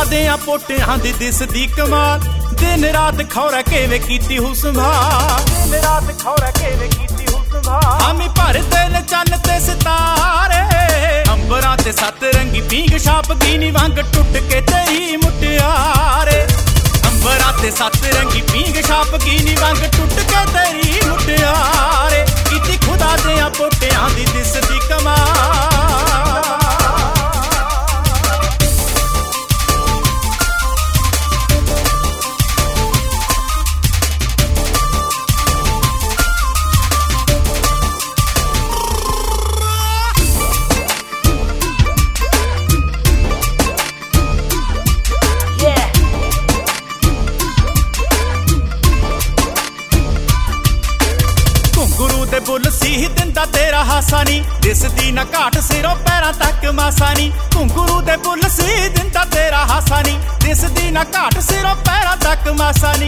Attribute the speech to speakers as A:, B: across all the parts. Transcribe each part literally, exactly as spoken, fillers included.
A: ਦਿਆਂ ਪੋਟਿਆਂ ਦੀ ਦਿਸਦੀ ਕਮਾਲ दिन रात खौरा केवे कीती हूँ संभाल दिन रात खौरा केवे कीती हूँ संभाल हामी भरते ने चन्न ते सितारे अंबरां ते सत रंगी पींग छाप कीनी वांग टुट के तेरी मुटियारे अंबरां ते सत रंगी पींग छाप कीनी वांग टुट के तेरी मुटियारे कीती खुदा दियां पोटियां दी दिसदी कमाल बुल सी दिंदा तेरा हासा नी दिसदी ना घाट सिरों पैरां तक मासा नी घुंगरू दे बुल सी दिंदा तेरा हासा नी दिसदी ना घाट सिरों पैरां तक मासा नी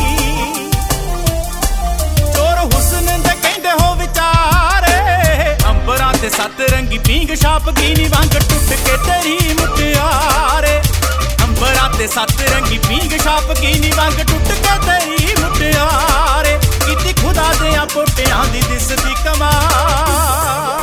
A: चोर हुस्न दे कहंदे हो विचारे अंबरां ते सत रंगी पींग छाप कीनी वांग टुट के तेरी मुटियारे अंबरां ते सत रंगी पींग छाप कीनी वांग टुट के तेरी मुटियारे कीती खुदा दियां पोटियां दी दिसदी कमाल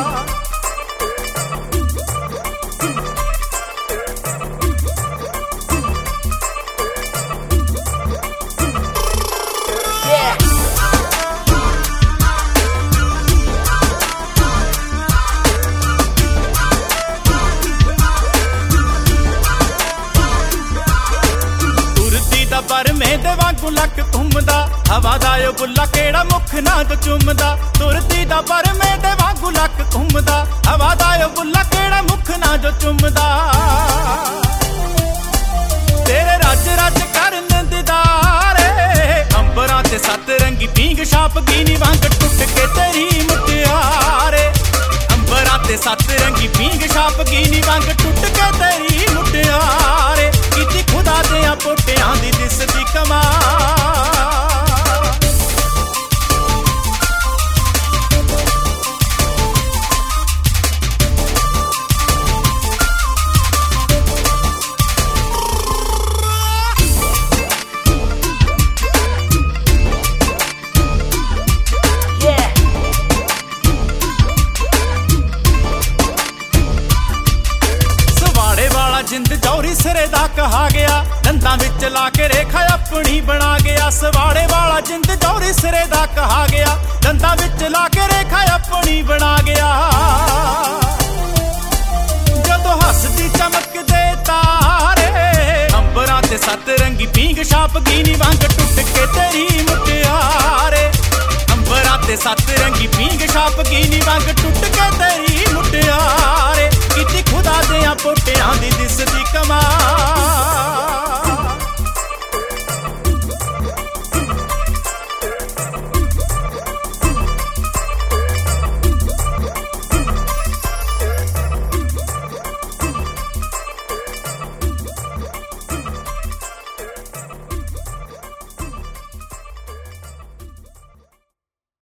A: पर मेरे वांगू लक घुमदा हवा दा ओ बुल्ला केड़ा मुख ना तो चुमदा तुरती दा पर मेरे वांगू लक घुमदा हवा दा ओ बुल्ला केड़ा मुख ना जो चुमदा तेरे रज रज करन दीदारे अंबरां ते सत रंगी पींग छाप कीनी वांग टुट के तेरी मुटियारे अंबरां ते सत रंगी पींग छाप कीनी वांग टुट के तेरी मुटियारे कीती खुदा दियां पोटियां दी दिसदी कमाल जिंद जौहरी सिरे दा कहा गया दंदां विच ला के रेखा अपनी बना गया सवाड़े वाला जिंद जौहरी सिरे दा कहा गया दंदां विच ला के रेखा अपनी बना गया जदों हसदी चमकदे तारे अंबरां ते सत रंगी पींग छाप कीनी वांग टुट के तेरी मुटियारे अंबरां ते सत रंगी पींग छाप कीनी वांग टुट के तेरी मुटियारे कीती खुदा दियां पोटियां दी दिसदी कमाल